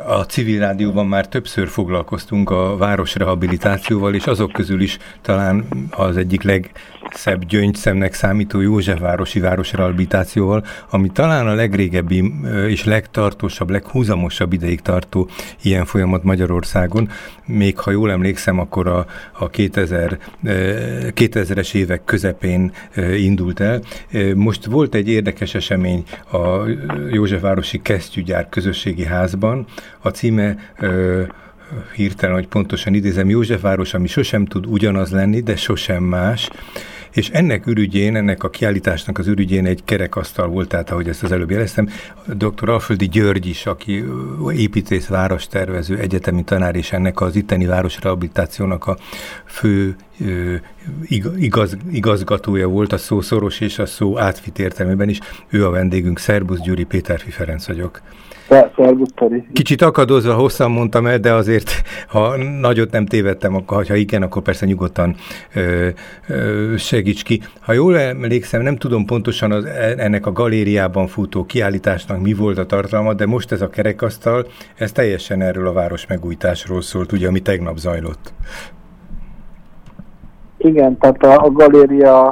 A Civil Rádióban már többször foglalkoztunk a városrehabilitációval, és azok közül is talán az egyik legszebb gyöngyszemnek számító Józsefvárosi városrehabilitációval, ami talán a legrégebbi és legtartósabb, leghúzamosabb ideig tartó ilyen folyamat Magyarországon. Még ha jól emlékszem, akkor a 2000-es évek közepén indult el. Most volt egy érdekes esemény a Józsefvárosi Kesztyűgyár közösségi házban. A címe hirtelen, hogy pontosan idézem, Józsefváros, ami sosem tud ugyanaz lenni, de sosem más. És ennek ürügyén, ennek a kiállításnak az ürügyén egy kerekasztal volt, tehát ahogy ezt az előbb jeleztem, dr. Alföldi György is, aki építész, várostervező, egyetemi tanár, és ennek az itteni városrehabilitációnak a fő igazgatója volt, a szó szoros és a szó átvitt értelmében is. Ő a vendégünk. Szerbusz Gyuri, Péterfi Ferenc vagyok. Szervusz, Tori. Kicsit akadozva hosszan mondtam el, de azért, ha nagyot nem tévedtem, akkor, ha igen, akkor persze nyugodtan segíts ki. Ha jól emlékszem, nem tudom pontosan ennek a galériában futó kiállításnak mi volt a tartalma, de most ez a kerekasztal, ez teljesen erről a város megújításról szólt, ugye, ami tegnap zajlott. Igen, tehát a galéria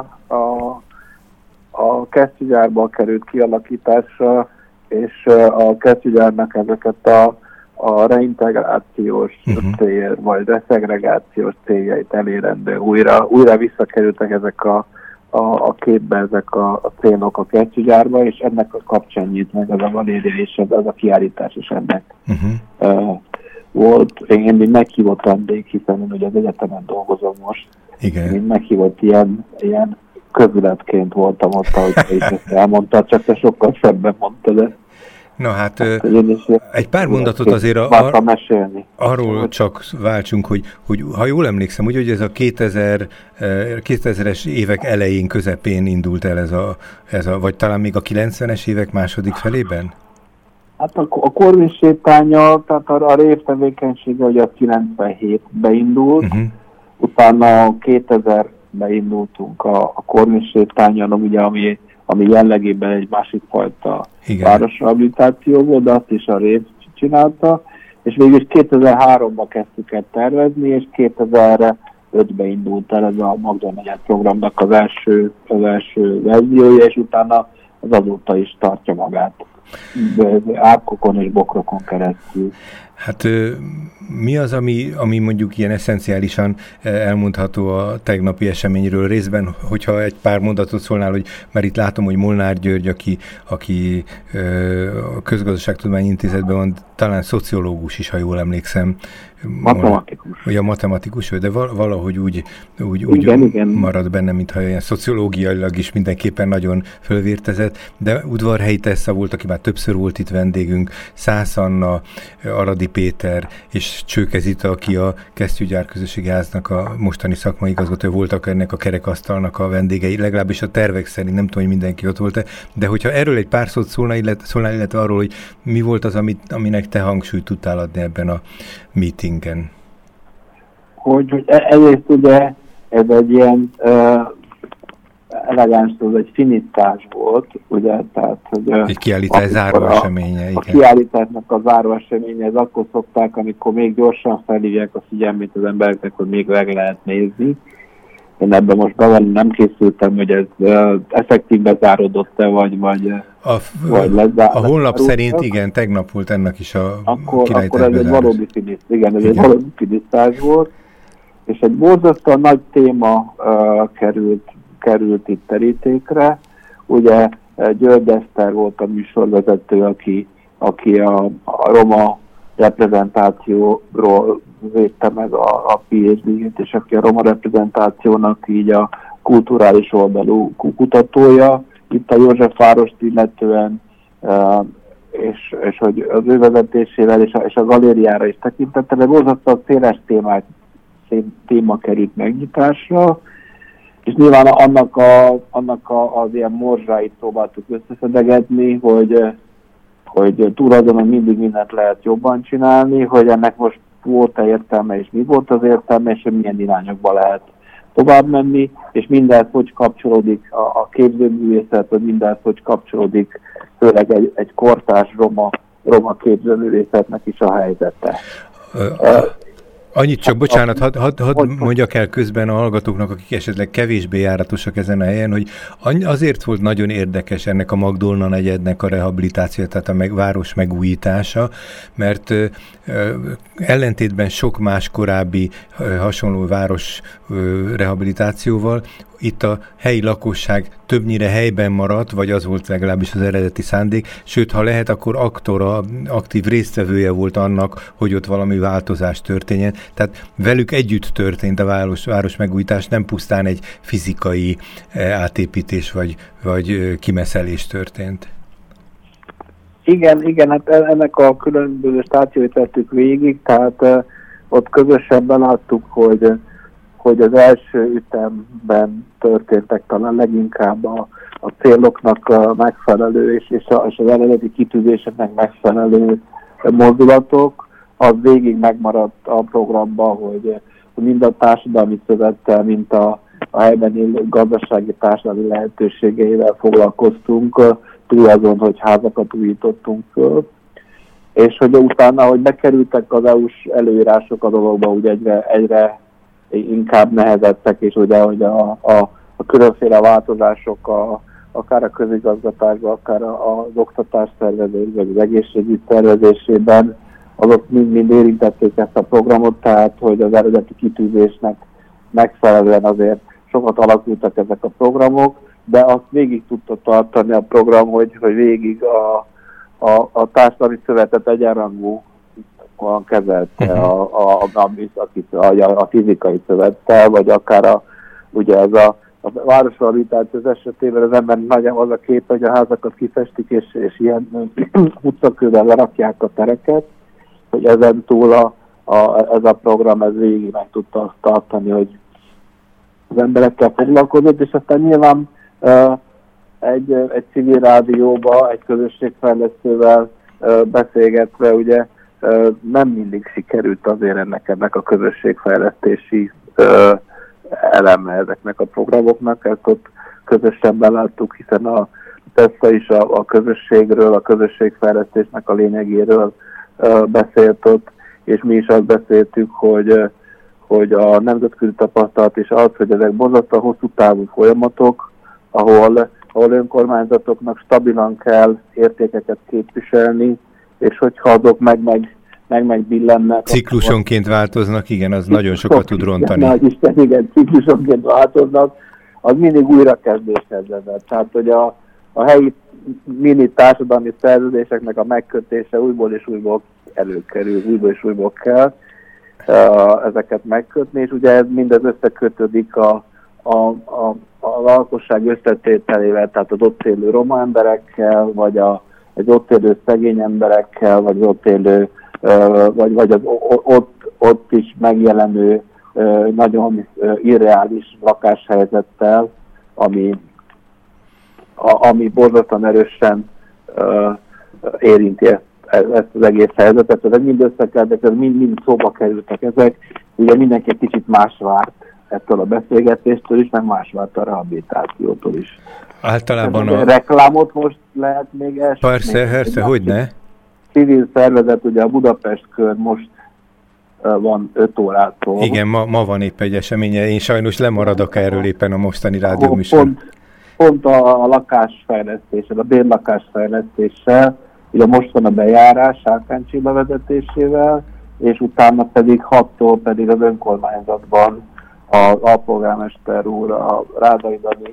a kesztyűgyárban került kialakításra, és a kesztyűgyárnak ezeket a reintegrációs cél, vagy reszegregációs céljait elérendő. Újra visszakerültek ezek a képbe ezek a célok a kesztyűgyárba, és ennek a kapcsán nyit meg az a galéria, és az a kiállítás is ennek volt. Én még meghívott vendég, hiszen én ugye az egyetemen dolgozom most. Igen. Én meghívott ilyen közületként voltam ott, ahogy te is ezt elmondtad, csak te sokkal szebben mondtad ezt. Na hát egy pár mondatot azért arról csak váltsunk, hogy ha jól emlékszem, úgy, hogy ez a 2000-es évek elején, közepén indult el ez a vagy talán még a 90-es évek második felében? Hát a Korvin sétánya, tehát a révtevékenysége ugye a 97-ben indult, utána 2000-ben indultunk a Korvin sétányon, ugye, ami jellegében egy másik fajta városrehabilitáció volt, de azt is a rév csinálta, és végül 2003-ban kezdtük el tervezni, és 2005-ben indult el ez a Magda negyed programnak az első verziója, és utána az azóta is tartja magát. Árkokon és bokrokon keresztül. Hát mi az, ami mondjuk ilyen eszenciálisan elmondható a tegnapi eseményről részben, hogyha egy pár mondatot szólnál, hogy mert itt látom, hogy Molnár György, aki a Közgazdaságtudományi Intézetben van, talán szociológus is, ha jól emlékszem. Matematikus. Ugye matematikus, de valahogy úgy igen. marad benne, mintha ilyen szociológiailag is mindenképpen nagyon fölvértezett, de Udvarhelyi Tessa volt, aki már többször volt itt vendégünk, Szász Anna, Aradi Péter és Csőke Zita, aki a Kesztyűgyár közösségi háznak a mostani szakmai igazgatója, voltak ennek a kerekasztalnak a vendégei, legalábbis a tervek szerint, nem tudom, hogy mindenki ott volt-e, de hogyha erről egy pár szót szólnál, illetve arról, hogy mi volt az, aminek te hangsúlyt tudtál adni ebben a meetingen? Hogy egyrészt ugye ez egy ilyen elegáns szó, egy finitás volt, ugye, tehát, hogy egy kiállítás záróeseménye, igen. A kiállításnak a záróeseménye, ez akkor szokták, amikor még gyorsan felhívják a figyelmét az embereknek, hogy még meg lehet nézni. Én ebben most nem készültem, hogy ez effektíve záródott-e, vagy a honlap szerint igen, tegnap volt ennek is a kiállítás. Akkor ez egy valódi egy valódi finitás volt, és egy borzasztóan nagy téma került itt terítékre. Ugye György Eszter volt a műsorvezető, aki a roma reprezentációról védte meg a PhD-t, és aki a roma reprezentációnak így a kulturális oldalú kutatója, itt a Józsefvárost illetően, és hogy az ő vezetésével és a galériára is tekintettel, de borzasztóan széles téma került megnyitásra, és nyilván annak az ilyen morzsáit próbáltuk összeszedegetni, hogy tulajdonon mindig mindent lehet jobban csinálni, hogy ennek most volt-e értelme, és mi volt az értelme, és hogy milyen irányokba lehet tovább menni, és mindez hogy kapcsolódik a képzőművészet, vagy mindez hogy kapcsolódik főleg egy kortárs roma roma képzőművészetnek is a helyzete. Annyit csak, bocsánat, hadd mondjak el közben a hallgatóknak, akik esetleg kevésbé járatosak ezen a helyen, hogy azért volt nagyon érdekes ennek a Magdolna negyednek a rehabilitációja, tehát a város megújítása, mert ellentétben sok más korábbi hasonló város rehabilitációval itt a helyi lakosság többnyire helyben maradt, vagy az volt legalábbis az eredeti szándék, sőt, ha lehet, akkor aktív résztvevője volt annak, hogy ott valami változás történjen. Tehát velük együtt történt a város megújítás, nem pusztán egy fizikai átépítés vagy kimeszelés történt. Igen, hát ennek a különböző stációit vettük végig, tehát ott közösen beláttuk, hogy az első ütemben történtek talán leginkább a céloknak megfelelő és az eredeti kitűzéseknek megfelelő mozdulatok. Az végig megmaradt a programban, hogy mind a társadalmi szövettel, mint a helyben élő gazdasági társadalmi lehetőségeivel foglalkoztunk, túl azon, hogy házakat újítottunk föl. És hogy utána, hogy bekerültek az EU-s előírások a dologba, úgy egyre inkább nehezettek, és ugye, hogy a különféle változások akár a közigazgatásban, akár az oktatás szervezésben, vagy az egészségügy szervezésében, azok mind érintették ezt a programot, tehát hogy az eredeti kitűzésnek megfelelően azért sokat alakultak ezek a programok, de azt végig tudta tartani a program, hogy végig a társadalmi szövetet egyenrangú kezelte a fizikai szövettel, vagy akár ugye ez a városrehabilitáció esetében az ember nagyon az a kép, hogy a házakat kifestik, és ilyen utcakővel lerakják a tereket, hogy ezen túl ez a program ez végig meg tudta azt tartani, hogy az emberekkel foglalkozott, és aztán nyilván egy civil rádióba, egy közösségfejlesztővel beszélgetve, ugye nem mindig sikerült azért ennek a közösségfejlesztési eleme ezeknek a programoknak, ezt ott közösen beláttuk, hiszen a TESZA is a közösségről, a közösségfejlesztésnek a lényegéről beszélt ott, és mi is azt beszéltük, hogy a nemzetközi tapasztalat is az, hogy ezek borzasztóan hosszú távú folyamatok, ahol önkormányzatoknak stabilan kell értékeket képviselni, és hogyha azok megbillennek. Ciklusonként változnak, igen, az nagyon sokat tud rontani. Igen, ciklusonként változnak, az mindig újrakezdéshez vezet. Tehát, hogy a helyi mini társadalmi szerződéseknek a megkötése újból és újból előkerül, újból és újból kell ezeket megkötni, és ugye ez mindez összekötődik a lakosság összetételével, tehát az ott élő roma emberekkel, vagy az ott élő szegény emberekkel, vagy az ott élő, vagy az ott is megjelenő nagyon irreális lakáshelyzettel, ami borzasztóan erősen érinti ezt az egész helyzetet. Ezek mind összekeltek, mind szóba kerültek ezek. Ugye mindenki egy kicsit más várt ettől a beszélgetéstől is, meg más várt a rehabilitációtól is. Általában a reklámot most lehet még elsőt. Persze, hogyne. Civil szervezet, ugye a Budapest kör most van 5 órától. Igen, ma van épp egy eseménye, én sajnos lemaradok erről éppen a mostani rádióműsor. Pont a lakásfejlesztéssel, a bérlakásfejlesztéssel, ugye most van a bejárás Sárkány Csilla vezetésével, és utána pedig 6-tól pedig az önkormányzatban az alpolgármester úr, a Rádai Dani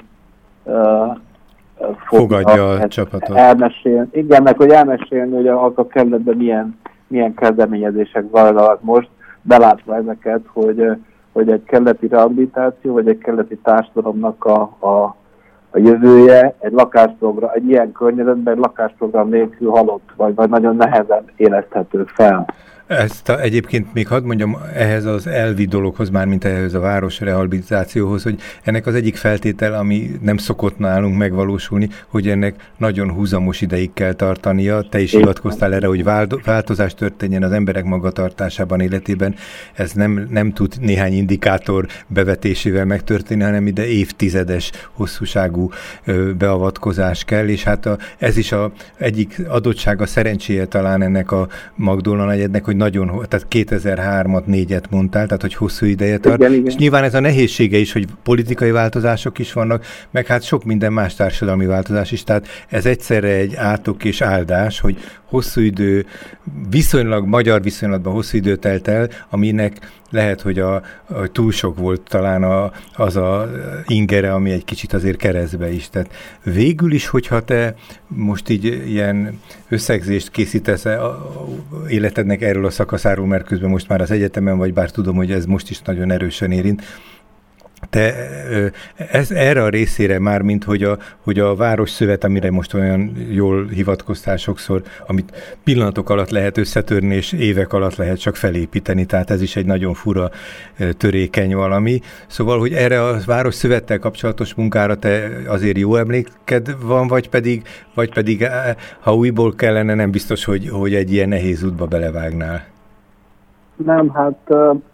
fogadja a csapatot. Igen, meg hogy elmesélni, hogy a kerületben milyen kezdeményezések zajlanak most, belátva ezeket, hogy egy kerületi rehabilitáció, vagy egy kerületi társadalomnak a jövője egy lakásprogram, egy ilyen környezetben egy lakásprogram nélkül halott, vagy nagyon nehezen éleszthető fel. Egyébként még hadd mondjam ehhez az elvi dologhoz, már mint ehhez a város rehabilitációhoz, hogy ennek az egyik feltétel, ami nem szokott nálunk megvalósulni, hogy ennek nagyon húzamos ideig kell tartania. Te is hivatkoztál erre, hogy változás történjen az emberek magatartásában, életében. Ez nem tud néhány indikátor bevetésével megtörténni, hanem ide évtizedes hosszúságú beavatkozás kell, és hát ez is egyik adottsága, szerencséje talán ennek a Magdolna negyednek, hogy nagyon, tehát 2003-at, 2004-et mondtál, tehát hogy hosszú ideje tart. Igen. És nyilván ez a nehézsége is, hogy politikai változások is vannak, meg hát sok minden más társadalmi változás is, tehát ez egyszerre egy átok és áldás, hogy hosszú idő, magyar viszonylatban hosszú idő telt el, aminek lehet, hogy túl sok volt talán az a ingere, ami egy kicsit azért keresztbe is. Tehát végül is, hogyha te most így ilyen összegzést készítesz életednek erről a szakaszáról, mert közben most már az egyetemen vagy, bár tudom, hogy ez most is nagyon erősen érint, te erre a részére már, mint hogy a Városszövet, amire most olyan jól hivatkoztál sokszor, amit pillanatok alatt lehet összetörni, és évek alatt lehet csak felépíteni, tehát ez is egy nagyon fura, törékeny valami. Szóval, hogy erre a Városszövettel kapcsolatos munkára te azért jó emléked van, vagy pedig ha újból kellene, nem biztos, hogy egy ilyen nehéz útba belevágnál. Nem, hát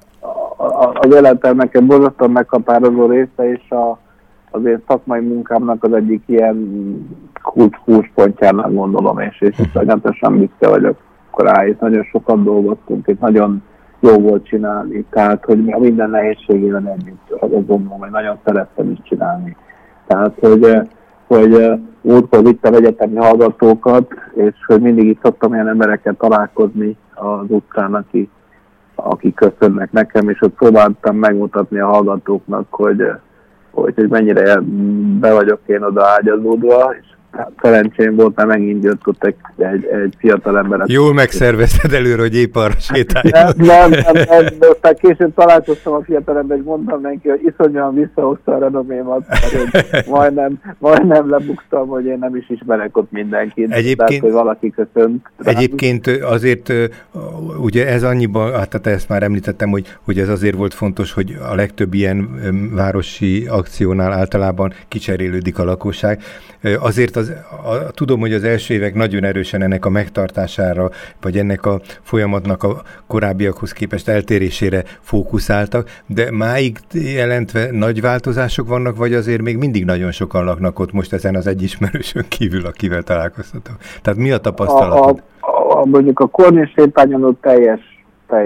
az életem nekem borzasztóan meghatározó része, és az én szakmai munkámnak az egyik ilyen kulcspontjának gondolom, és iszonyatosan büszke vagyok rá, és nagyon sokat dolgoztunk, és nagyon jó volt csinálni, tehát hogy minden nehézségében együtt gondolom, hogy nagyon szerettem is csinálni. Tehát, hogy múltkor vittem egyetemi hallgatókat, és hogy mindig itt szoktam ilyen emberekkel találkozni az utcán, akik köszönnek nekem, és ott próbáltam megmutatni a hallgatóknak, hogy mennyire be vagyok én oda ágyazódva, és szerencsém volt, mert megint jött ott egy fiatal ember. Jól megszervezted előre, hogy épp arra sétáljon. Nem, de aztán később találkoztam a fiatal ember, és mondtam neki, hogy iszonyúan visszahozta a renomémat, mert majdnem lebuktam, hogy én nem is ismerek ott mindenkit. Tehát, hogy valaki köszönt. Egyébként azért, ugye ez annyiban, hát ezt már említettem, hogy ez azért volt fontos, hogy a legtöbb ilyen városi akciónál általában kicserélődik a lakosság. Azért tudom, hogy az első évek nagyon erősen ennek a megtartására, vagy ennek a folyamatnak a korábbiakhoz képest eltérésére fókuszáltak, de máig jelentve nagy változások vannak, vagy azért még mindig nagyon sokan laknak ott most ezen az egy ismerősön kívül, akivel találkoztatok? Tehát mi a tapasztalatod? Mondjuk a Kornél sétányon ott teljes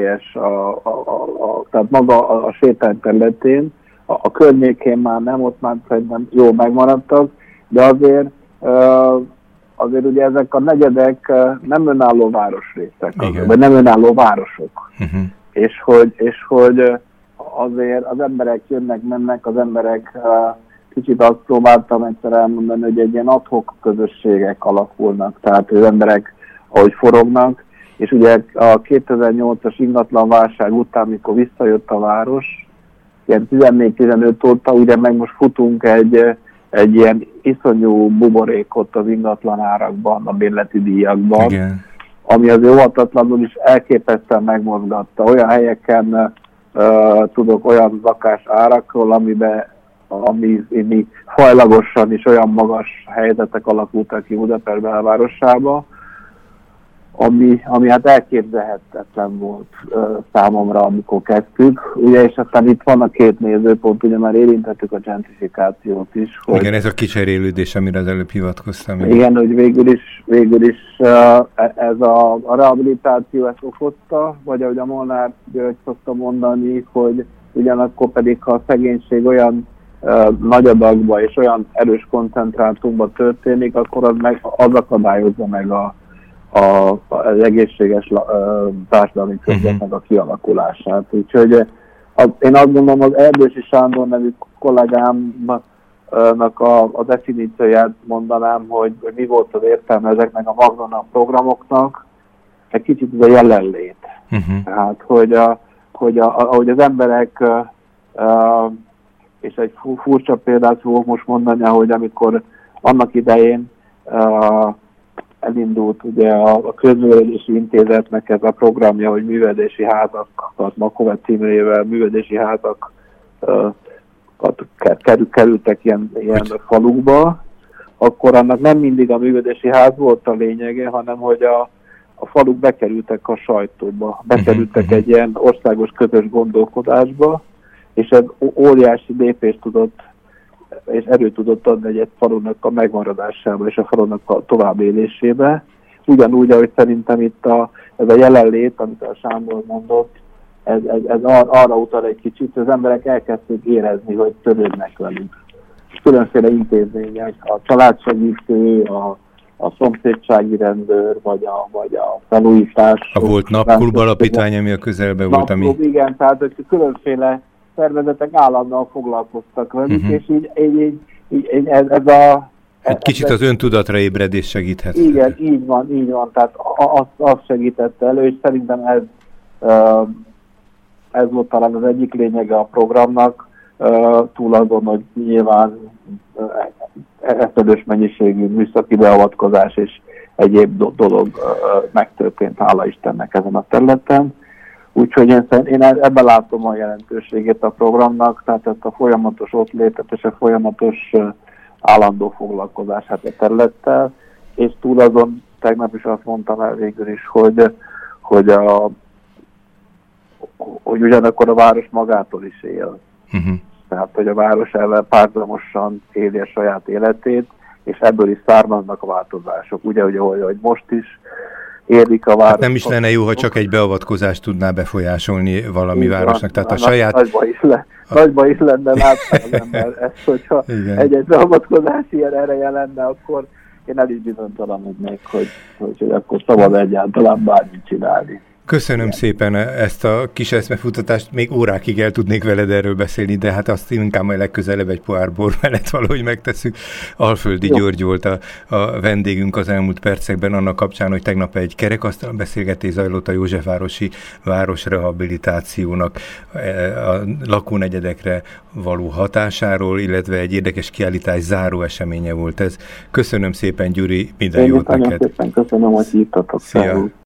tehát maga a sétány területén, a környékén már nem, ott már szerintem jó megmaradtak, de azért ugye ezek a negyedek nem önálló városrészek, vagy nem önálló városok. Uh-huh. És hogy azért az emberek jönnek-mennek, az emberek kicsit azt próbáltam egyszer elmondani, hogy egy ilyen ad-hoc közösségek alakulnak, tehát az emberek ahogy forognak, és ugye a 2008-as ingatlanválság után, mikor visszajött a város, ilyen 14-15 óta, ugye meg most futunk egy ilyen iszonyú buborékot az ingatlan árakban, a bérleti díjakban, igen, ami az óvatatlanul is elképesztően megmozgatta. Olyan helyeken tudok olyan lakás árakról, ami fajlagosan is olyan magas helyzetek alakultak ki Budapest belvárosába, ami hát elképzelhetetlen volt számomra, amikor kezdtük. Ugye, és aztán itt van a két nézőpont, ugye már érintettük a gentrifikációt is. Igen, ez a kicserélődés, amire az előbb hivatkoztam. Igen, hogy végül is ez a rehabilitáció ezt okozta, vagy ahogy a Molnár György szokta mondani, hogy ugyanakkor pedig, ha a szegénység olyan nagy adagba és olyan erős koncentrátumban történik, akkor az akadályozza meg az egészséges társadalmi környezetnek a kialakulását. Úgyhogy én azt gondolom, az Erdősi Sándor nevű kollégámnak a definícióját mondanám, hogy mi volt az értelme ezeknek a Magdolna programoknak, egy kicsit ez a jelenlét. Uh-huh. Tehát, ahogy az emberek, és egy furcsa példát fogok most mondani, hogy amikor annak idején elindult ugye a Közművelési Intézetnek ez a programja, hogy művelési házakat, Makove címével művelési házak kerültek ilyen falukba, akkor annak nem mindig a művelési ház volt a lényege, hanem hogy a faluk bekerültek a sajtóba, bekerültek egy ilyen országos közös gondolkodásba, és ez óriási lépést tudott, és erőt tudott adni egy falunak a megmaradásába és a falunak a továbbélésébe. Ugyanúgy, ahogy szerintem itt ez a jelenlét, amit a Sándor mondott, ez arra utal egy kicsit, hogy az emberek elkezdték érezni, hogy törődnek velük. Különféle intézmények, a családsegítő, a szomszédsági rendőr, vagy a felújítás. Volt napklub alapítvány, ami a közelben volt, ami... Igen, tehát különféle szervezetek állandóan foglalkoztak velük, és így ez a... Egy kicsit az öntudatra ébredés segíthet. Igen, így van, tehát azt segítette elő, és szerintem ez volt talán az egyik lényege a programnak, túl azon, hogy nyilván eszedős mennyiségű műszaki beavatkozás és egyéb dolog megtörtént, hála Istennek ezen a területen. Úgyhogy én ebben látom a jelentőségét a programnak, tehát ezt a folyamatos ottlétet és a folyamatos állandó foglalkozását a területtel, és túl azon tegnap is azt mondtam el végül is, hogy ugyanakkor a város magától is él. Tehát, hogy a város ellen párhuzamosan éli a saját életét, és ebből is származnak a változások. Ugye, hogy most is érik a város. Hát nem is lenne jó, ha csak egy beavatkozást tudná befolyásolni valami városnak. Tehát a saját... Nagyba is lenne látni az ember ezt, hogyha egy beavatkozás ilyen ereje lenne, akkor én el is bizonytalanodnék, hogy akkor szabad egyáltalán bármit csinálni. Köszönöm szépen ezt a kis eszmefuttatást, még órákig el tudnék veled erről beszélni, de hát azt inkább majd legközelebb egy pohár bor mellett valahogy megtesszük. Alföldi György volt a vendégünk az elmúlt percekben annak kapcsán, hogy tegnap egy kerekasztal beszélgetés zajlott a Józsefvárosi városrehabilitációnak a lakónegyedekre való hatásáról, illetve egy érdekes kiállítás záró eseménye volt ez. Köszönöm szépen, Gyuri, minden jót neked. Én szépen köszönöm, hogy hívtatok. Szia!